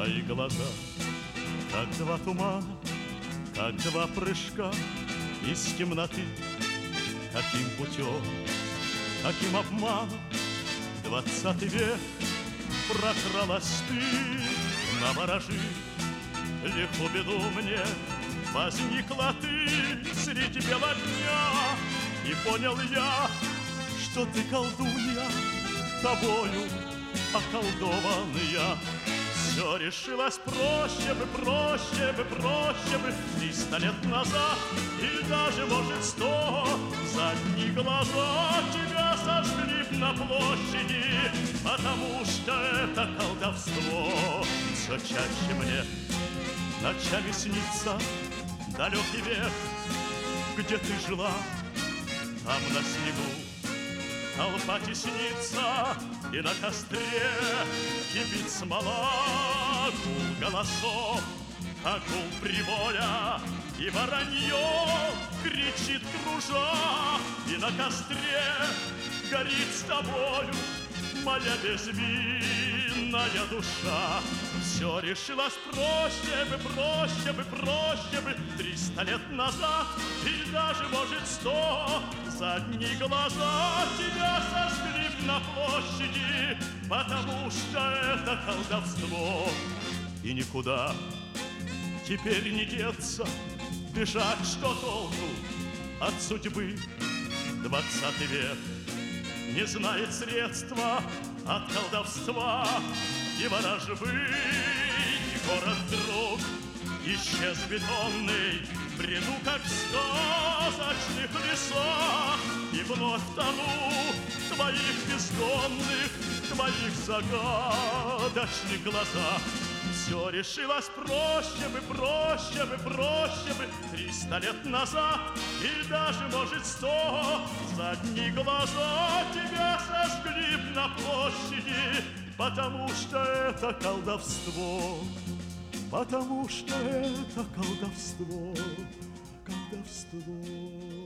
Твои глаза, как два тумана, как два прыжка из темноты. Каким путем, каким обманом 20 век прокралась ты, наворожи лиху беду мне. Возникла ты среди бела дня, и понял я, что ты колдунья, тобою околдованная. Все решилось проще бы, проще бы, проще бы 300 лет назад, и даже, может, 100. Задние глаза тебя сожгли б на площади, потому что это колдовство. Все чаще мне ночами снится далекий век, где ты жила, там на снегу толпа теснится, и на костре кипит смола. Гул голосов, как гул прибоя, и воронье кричит кружа. И на костре горит с тобою моя безвинная душа. Все решилось проще бы, проще бы, проще бы 300 лет назад, и даже, может, 100. Задние глаза тебя сожгли б на площади, потому что это колдовство. И никуда теперь не деться, бежать что толку от судьбы. 20 век не знает средства от колдовства и ворожбы. И город вдруг исчез бетонный, бреду, как в сказочных лесах, и вновь тону в твоих бездонных, твоих загадочных глазах. Все решилось проще бы, проще бы, проще бы 300 лет назад, и даже, может, 100. Задние глаза тебя сожгли б на площади, потому что это колдовство. Потому что это колдовство, колдовство.